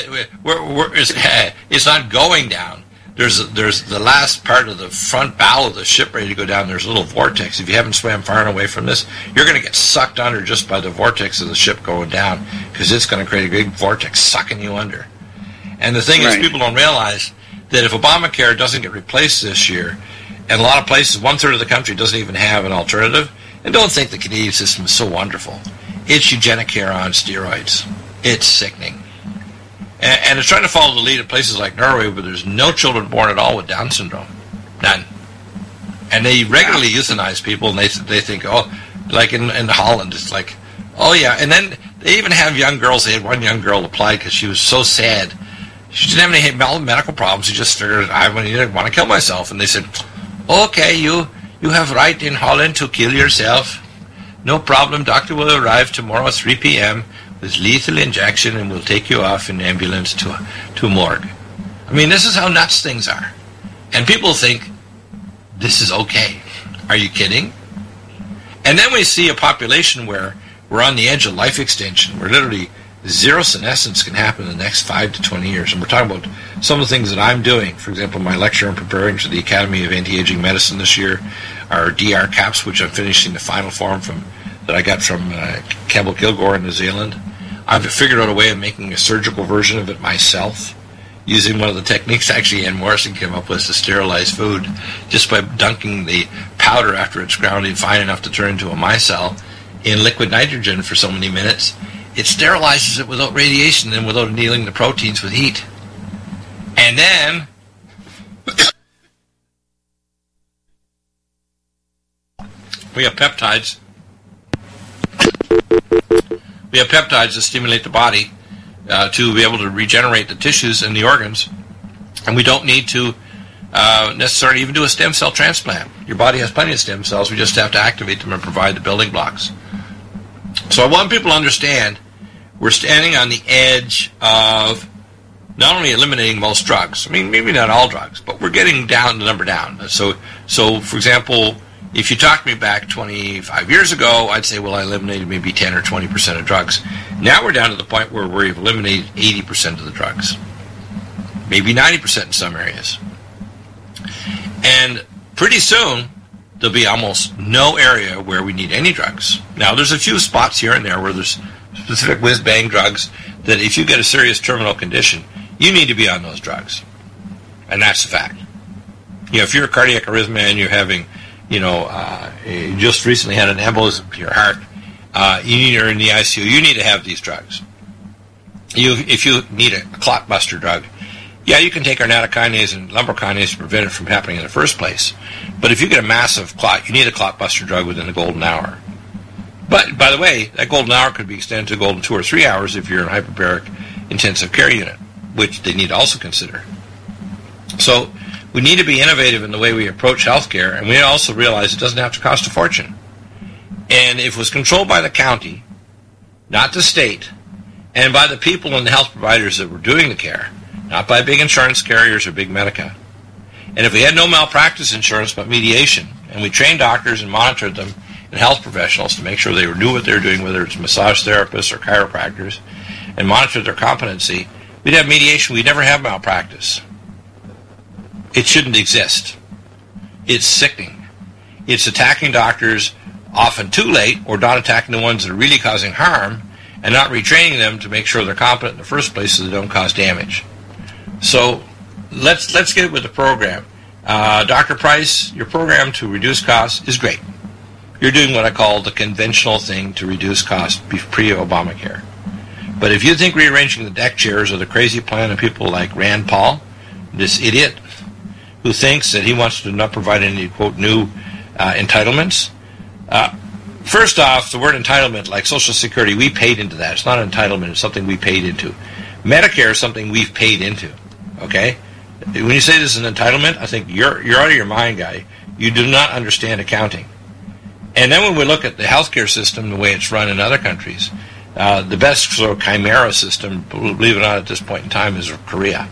It's not going down. There's the last part of the front bow of the ship ready to go down. There's a little vortex. If you haven't swam far and away from this, you're going to get sucked under just by the vortex of the ship going down, because it's going to create a big vortex sucking you under. And the thing is, people don't realize that if Obamacare doesn't get replaced this year, and a lot of places, 1/3 of the country doesn't even have an alternative, and don't think the Canadian system is so wonderful. It's eugenic care on steroids. It's sickening. And it's trying to follow the lead of places like Norway, where there's no children born at all with Down syndrome. None. And they regularly euthanize people, and they think, like in Holland, it's like, oh yeah. And then they even have young girls. They had one young girl applied because she was so sad. She didn't have any medical problems. She just figured, I want to kill myself. And they said, okay, you have right in Holland to kill yourself. No problem. Doctor will arrive tomorrow at 3 p.m. with lethal injection, and we'll take you off in ambulance to morgue. I mean, this is how nuts things are. And people think this is okay. Are you kidding? And then we see a population where we're on the edge of life extension, where literally zero senescence can happen in the next 5 to 20 years. And we're talking about some of the things that I'm doing. For example, my lecture I'm preparing for the Academy of Anti-Aging Medicine this year, our DR caps, which I'm finishing the final form that I got from Campbell Kilgore in New Zealand. I've figured out a way of making a surgical version of it myself, using one of the techniques actually Ann Morrison came up with to sterilize food, just by dunking the powder after it's ground fine enough to turn into a micelle in liquid nitrogen for so many minutes. It sterilizes it without radiation and without annealing the proteins with heat. And then we have peptides. We have peptides that stimulate the body to be able to regenerate the tissues and the organs. And we don't need to necessarily even do a stem cell transplant. Your body has plenty of stem cells. We just have to activate them and provide the building blocks. So I want people to understand we're standing on the edge of not only eliminating most drugs, I mean, maybe not all drugs, but we're getting the number down. So for example, if you talked to me back 25 years ago, I'd say, well, I eliminated maybe 10 or 20% of drugs. Now we're down to the point where we've eliminated 80% of the drugs, maybe 90% in some areas. And pretty soon, there'll be almost no area where we need any drugs. Now, there's a few spots here and there where there's specific whiz-bang drugs that if you get a serious terminal condition, you need to be on those drugs. And that's the fact. If you're a cardiac arrhythmia and you're having you just recently had an embolism to your heart, you're in the ICU, you need to have these drugs. If you need a clot buster drug, yeah, you can take our nattokinase and lumbrokinase to prevent it from happening in the first place. But if you get a massive clot, you need a clot buster drug within the golden hour. But, by the way, that golden hour could be extended to a golden 2 or 3 hours if you're in a hyperbaric intensive care unit, which they need to also consider. So we need to be innovative in the way we approach healthcare, and we also realize it doesn't have to cost a fortune. And if it was controlled by the county, not the state, and by the people and the health providers that were doing the care, not by big insurance carriers or big Medica, and if we had no malpractice insurance but mediation, and we trained doctors and monitored them and health professionals to make sure they knew what they were doing, whether it's massage therapists or chiropractors, and monitored their competency, we'd have mediation. We'd never have malpractice. It shouldn't exist. It's sickening. It's attacking doctors often too late, or not attacking the ones that are really causing harm, and not retraining them to make sure they're competent in the first place so they don't cause damage. So let's get with the program. Dr. Price, your program to reduce costs is great. You're doing what I call the conventional thing to reduce costs pre-Obamacare. But if you think rearranging the deck chairs are the crazy plan of people like Rand Paul, this idiot who thinks that he wants to not provide any, quote, new entitlements, first off, the word entitlement, like Social Security, we paid into that. It's not an entitlement. It's something we paid into. Medicare is something we've paid into, okay? When you say this is an entitlement, I think you're out of your mind, guy. You do not understand accounting. And then when we look at the healthcare system, the way it's run in other countries, the best sort of chimera system, believe it or not, at this point in time is Korea.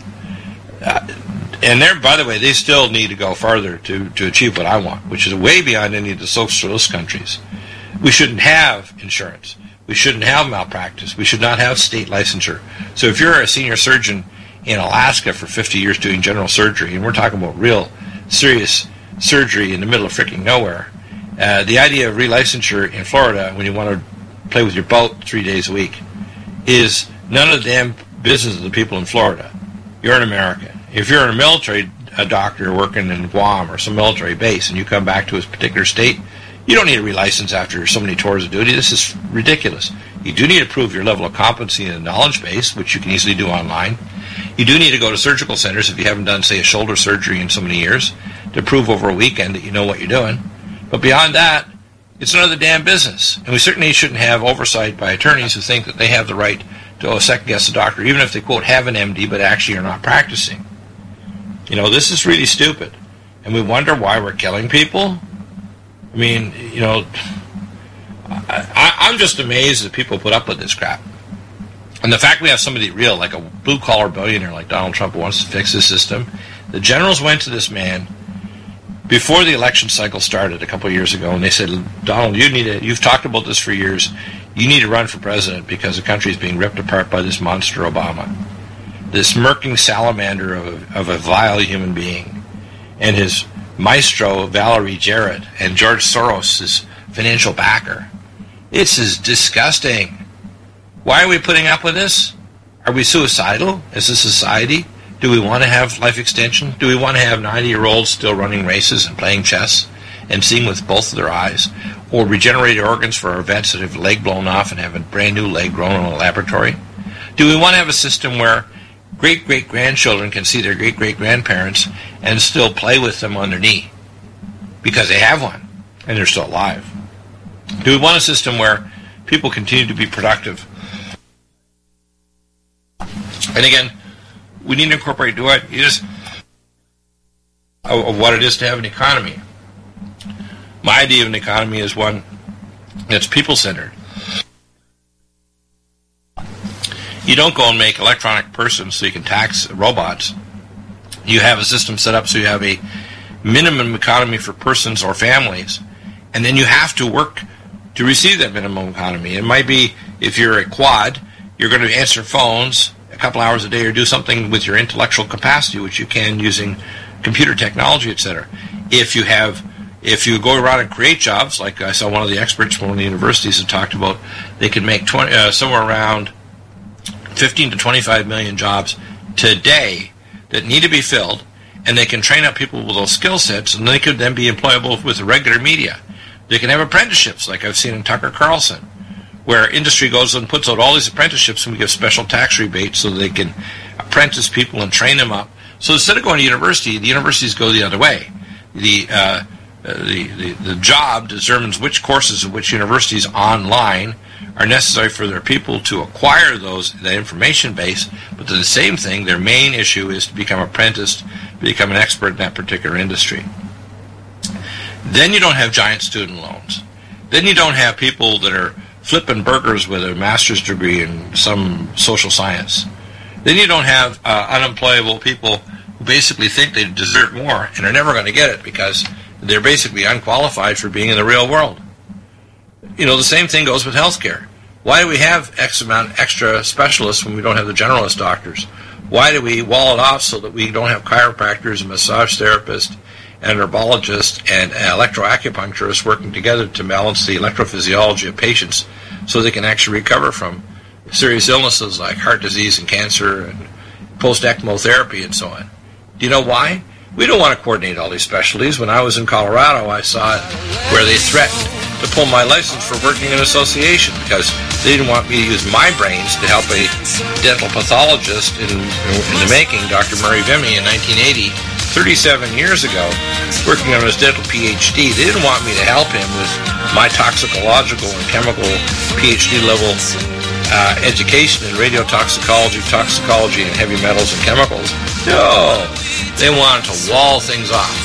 And they're, by the way, they still need to go farther to achieve what I want, which is way beyond any of the socialist countries. We shouldn't have insurance. We shouldn't have malpractice. We should not have state licensure. So if you're a senior surgeon in Alaska for 50 years doing general surgery, and we're talking about real serious surgery in the middle of freaking nowhere, the idea of relicensure in Florida when you want to play with your boat 3 days a week is none of the damn business of the people in Florida. You're an American. If you're a military doctor working in Guam or some military base and you come back to a particular state, you don't need a relicense after so many tours of duty. This is ridiculous. You do need to prove your level of competency in the knowledge base, which you can easily do online. You do need to go to surgical centers if you haven't done, say, a shoulder surgery in so many years to prove over a weekend that you know what you're doing. But beyond that, it's none of the damn business. And we certainly shouldn't have oversight by attorneys who think that they have the right to second-guess a doctor, even if they, quote, have an MD but actually are not practicing. This is really stupid. And we wonder why we're killing people. I mean, I'm just amazed that people put up with this crap. And the fact we have somebody real, like a blue-collar billionaire like Donald Trump who wants to fix this system. The generals went to this man before the election cycle started a couple of years ago, and they said, Donald, you've talked about this for years. You need to run for president because the country is being ripped apart by this monster Obama. This murking salamander of a vile human being. And his maestro, Valerie Jarrett, and George Soros, his financial backer. It's disgusting. Why are we putting up with this? Are we suicidal as a society? Do we want to have life extension? Do we want to have 90-year-olds still running races and playing chess and seeing with both of their eyes? Or regenerated organs for our vets that have a leg blown off and have a brand new leg grown in a laboratory? Do we want to have a system where great-great-grandchildren can see their great-great-grandparents and still play with them on their knee because they have one and they're still alive? Do we want a system where people continue to be productive? And again, we need to incorporate of what it is to have an economy. My idea of an economy is one that's people-centered. You don't go and make electronic persons so you can tax robots. You have a system set up so you have a minimum economy for persons or families, and then you have to work to receive that minimum economy. It might be, if you're a quad, you're going to answer phones a couple hours a day or do something with your intellectual capacity, which you can using computer technology, etc. If you go around and create jobs, like I saw one of the experts from one of the universities that talked about, they could make somewhere around 15 to 25 million jobs today that need to be filled, and they can train up people with those skill sets, and they could then be employable with the regular media. They can have apprenticeships, like I've seen in Tucker Carlson, where industry goes and puts out all these apprenticeships, and we give special tax rebates so they can apprentice people and train them up. So instead of going to university, the universities go the other way. The job determines which courses of which universities online are necessary for their people to acquire that information base, but the same thing, their main issue is to become apprenticed, become an expert in that particular industry. Then you don't have giant student loans. Then you don't have people that are flipping burgers with a master's degree in some social science. Then you don't have unemployable people who basically think they deserve more and are never going to get it because they're basically unqualified for being in the real world. The same thing goes with healthcare. Why do we have X amount extra specialists when we don't have the generalist doctors? Why do we wall it off so that we don't have chiropractors and massage therapists and herbologists and electroacupuncturists working together to balance the electrophysiology of patients so they can actually recover from serious illnesses like heart disease and cancer and post-ECMO therapy and so on? Do you know why? We don't want to coordinate all these specialties. When I was in Colorado, I saw it where they threatened to pull my license for working in an association because they didn't want me to use my brains to help a dental pathologist in the making, Dr. Murray Vimy, in 1980, 37 years ago, working on his dental PhD. They didn't want me to help him with my toxicological and chemical PhD level education in radiotoxicology, toxicology, and heavy metals and chemicals. No, they wanted to wall things off.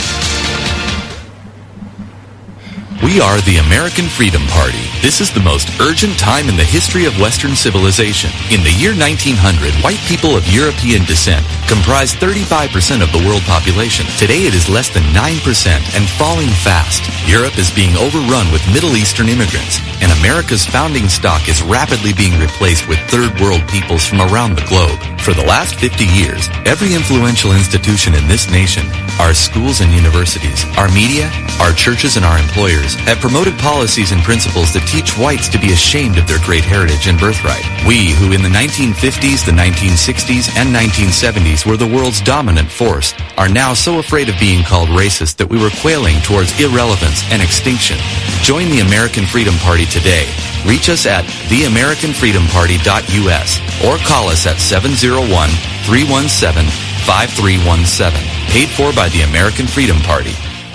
We are the American Freedom Party. This is the most urgent time in the history of Western civilization. In the year 1900, white people of European descent comprised 35% of the world population. Today it is less than 9% and falling fast. Europe is being overrun with Middle Eastern immigrants, and America's founding stock is rapidly being replaced with third world peoples from around the globe. For the last 50 years, every influential institution in this nation, our schools and universities, our media, our churches, and our employers have promoted policies and principles that teach whites to be ashamed of their great heritage and birthright. We, who in the 1950s, the 1960s, and 1970s were the world's dominant force, are now so afraid of being called racist that we were quailing towards irrelevance and extinction. Join the American Freedom Party today. Reach us at theamericanfreedomparty.us or call us at 701-317-5317. Paid for by the American Freedom Party.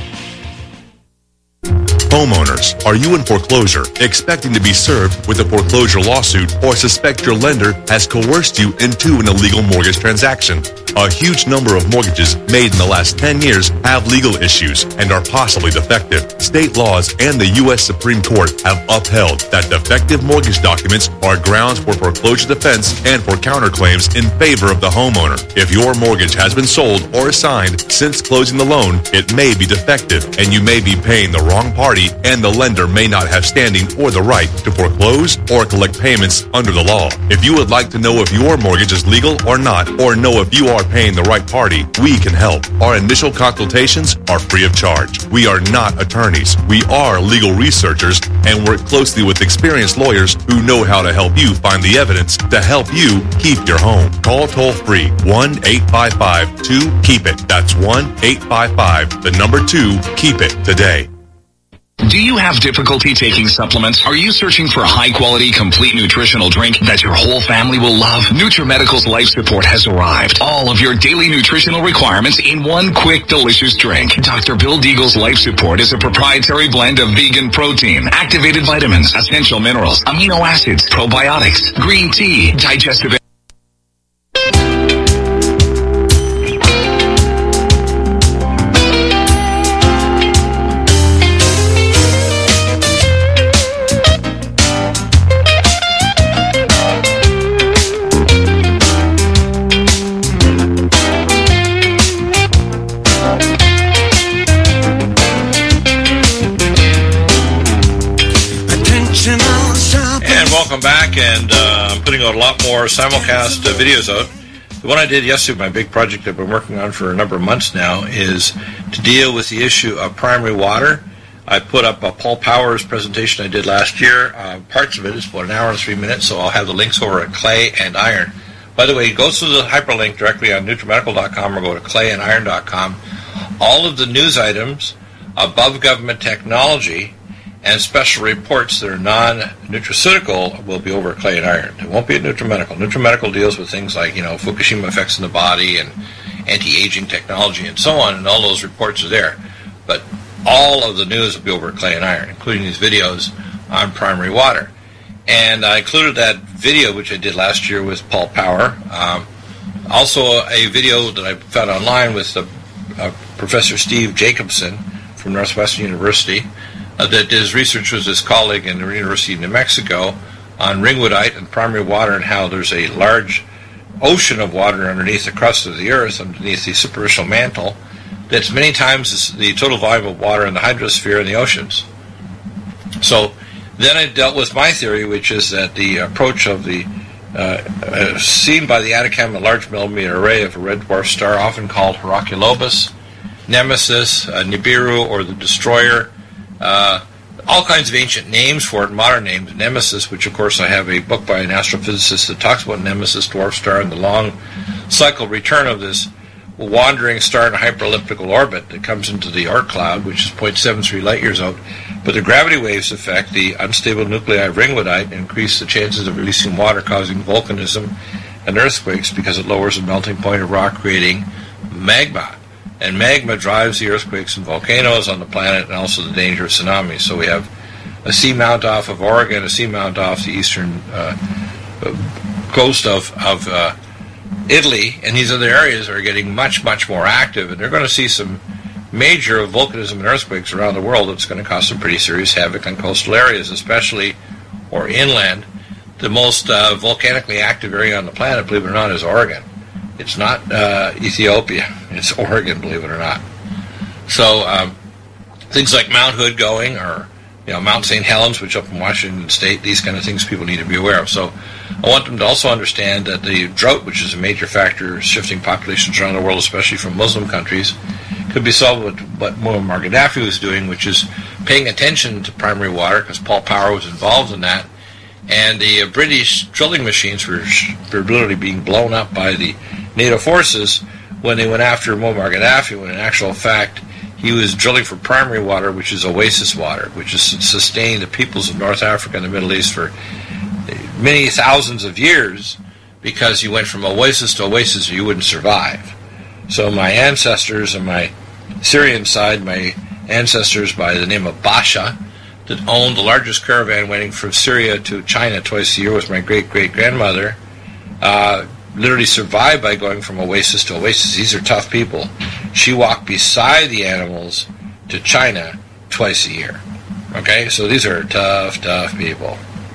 Homeowners, are you in foreclosure, expecting to be served with a foreclosure lawsuit, or suspect your lender has coerced you into an illegal mortgage transaction? A huge number of mortgages made in the last 10 years have legal issues and are possibly defective. State laws and the U.S. Supreme Court have upheld that defective mortgage documents are grounds for foreclosure defense and for counterclaims in favor of the homeowner. If your mortgage has been sold or assigned since closing the loan, it may be defective and you may be paying the wrong party, and the lender may not have standing or the right to foreclose or collect payments under the law. If you would like to know if your mortgage is legal or not, or know if you are paying the right party, we can help. Our initial consultations are free of charge. We are not attorneys. We are legal researchers and work closely with experienced lawyers who know how to help you find the evidence to help you keep your home. Call toll-free 1-855-2-KEEP-IT. That's 1-855-2-KEEP-IT today. Do you have difficulty taking supplements? Are you searching for a high-quality, complete nutritional drink that your whole family will love? NutriMedical's Life Support has arrived. All of your daily nutritional requirements in one quick, delicious drink. Dr. Bill Deagle's Life Support is a proprietary blend of vegan protein, activated vitamins, essential minerals, amino acids, probiotics, green tea, digestive. Welcome back, and I'm putting out a lot more simulcast videos out. The one I did yesterday, my big project I've been working on for a number of months now, is to deal with the issue of primary water. I put up a Paul Powers presentation I did last year. Parts of it is about an hour and 3 minutes, so I'll have the links over at Clay and Iron. What By the way, go to the hyperlink directly on NutriMedical.com or go to clayandIron.com. All of the news items above government technology and special reports that are non-nutraceutical will be over at Clay and Iron. It won't be at NutriMedical. NutriMedical deals with things like, Fukushima effects in the body and anti-aging technology and so on, and all those reports are there. But all of the news will be over at Clay and Iron, including these videos on primary water. And I included that video, which I did last year with Paul Power. Also a video that I found online with Professor Steve Jacobson from Northwestern University that did his research with his colleague in the University of New Mexico on ringwoodite and primary water and how there's a large ocean of water underneath the crust of the earth, underneath the superficial mantle, that's many times the total volume of water in the hydrosphere and the oceans. So then I dealt with my theory, which is that the approach of the seen by the Atacama Large Millimeter Array of a red dwarf star, often called Herculobus, Nemesis, Nibiru, or the Destroyer, all kinds of ancient names for it, modern names. Nemesis, which of course I have a book by an astrophysicist that talks about Nemesis dwarf star and the long cycle return of this wandering star in a hyperelliptical orbit that comes into the Oort cloud, which is 0.73 light years out. But the gravity waves affect the unstable nuclei of ringwoodite and increase the chances of releasing water, causing volcanism and earthquakes because it lowers the melting point of rock, creating magma. And magma drives the earthquakes and volcanoes on the planet and also the danger of tsunamis. So we have a seamount off of Oregon, a seamount off the eastern coast of Italy, and these other areas are getting much, much more active, and they're going to see some major volcanism and earthquakes around the world that's going to cause some pretty serious havoc on coastal areas, especially, or inland. The most volcanically active area on the planet, believe it or not, is Oregon. It's not Ethiopia. It's Oregon, believe it or not. So things like Mount Hood going, or Mount St. Helens, which up in Washington State, these kind of things people need to be aware of. So I want them to also understand that the drought, which is a major factor shifting populations around the world, especially from Muslim countries, could be solved with what Muammar Gaddafi was doing, which is paying attention to primary water, because Paul Power was involved in that. And the British drilling machines were literally being blown up by the NATO forces when they went after Muammar Gaddafi, when in actual fact he was drilling for primary water, which is oasis water, which has sustained the peoples of North Africa and the Middle East for many thousands of years, because you went from oasis to oasis or you wouldn't survive. So my ancestors on my Syrian side, my ancestors by the name of Basha, that owned the largest caravan waiting from Syria to China twice a year, was my great-great-grandmother, literally survived by going from oasis to oasis. These are tough people. She walked beside the animals to China twice a year. Okay, so these are tough people.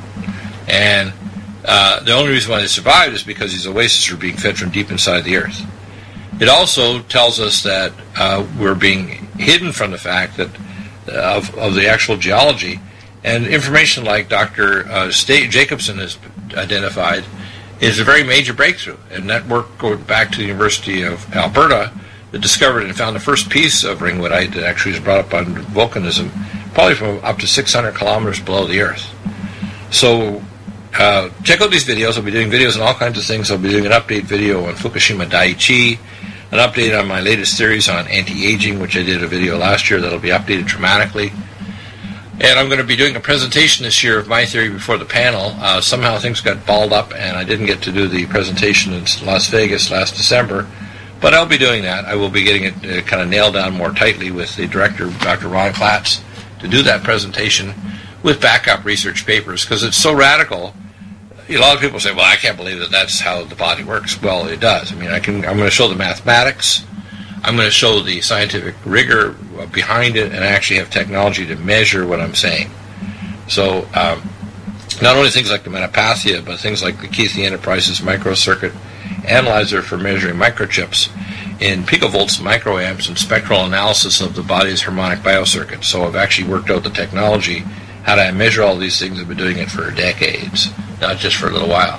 And the only reason why they survived is because these oases are being fed from deep inside the earth. It also tells us that we're being hidden from the fact that of the actual geology, and information like Dr. Jacobson has identified is a very major breakthrough. And that work going back to the University of Alberta that discovered and found the first piece of ringwoodite that actually is brought up on volcanism, probably from up to 600 kilometers below the earth. So check out these videos. I'll be doing videos on all kinds of things. I'll be doing an update video on Fukushima Daiichi, an update on my latest series on anti-aging, which I did a video last year that'll be updated dramatically. And I'm going to be doing a presentation this year of my theory before the panel. Somehow things got balled up, and I didn't get to do the presentation in Las Vegas last December. But I'll be doing that. I will be getting it kind of nailed down more tightly with the director, Dr. Ron Klatz, to do that presentation with backup research papers, because it's so radical. A lot of people say, well, I can't believe that that's how the body works. Well, it does. I mean, I'm going to show the mathematics. I'm going to show the scientific rigor behind it, and I actually have technology to measure what I'm saying. So not only things like the Metapathia, but things like the Keithley Enterprises microcircuit analyzer for measuring microchips in picovolts, microamps, and spectral analysis of the body's harmonic biocircuit. So I've actually worked out the technology, how to measure all these things. I've been doing it for decades, not just for a little while.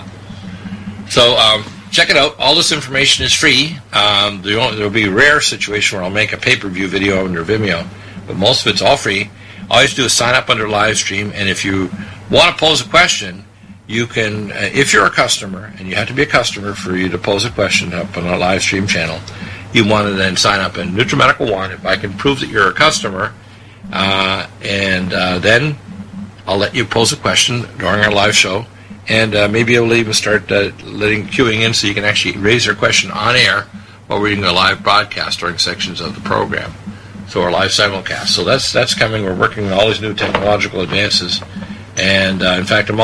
So check it out. All this information is free. There will be a rare situation where I'll make a pay-per-view video under Vimeo, but most of it's all free. All you have to do is sign up under live stream, and if you want to pose a question, you can, if you're a customer, and you have to be a customer for you to pose a question up on a live stream channel, you want to then sign up in NutriMedical One. If I can prove that you're a customer, and then I'll let you pose a question during our live show, and maybe you'll even start letting queuing in so you can actually raise your question on air while we're doing a live broadcast during sections of the program. So our live simulcast. So that's coming. We're working on all these new technological advances. And, in fact, I'm